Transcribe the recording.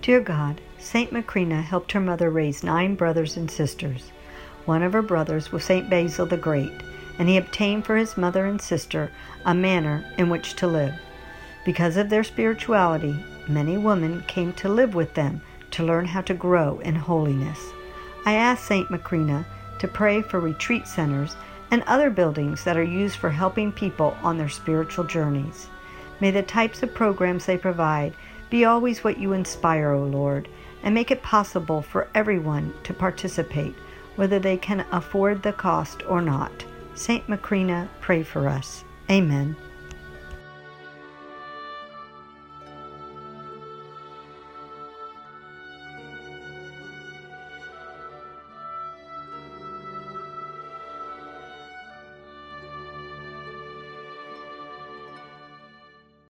Dear God, St. Macrina helped her mother raise 9 brothers and sisters. One of her brothers was St. Basil the Great, and he obtained for his mother and sister a manor in which to live. Because of their spirituality, many women came to live with them to learn how to grow in holiness. I asked St. Macrina to pray for retreat centers and other buildings that are used for helping people on their spiritual journeys. May the types of programs they provide be always what you inspire, O Lord, and make it possible for everyone to participate, whether they can afford the cost or not. St. Macrina, pray for us. Amen.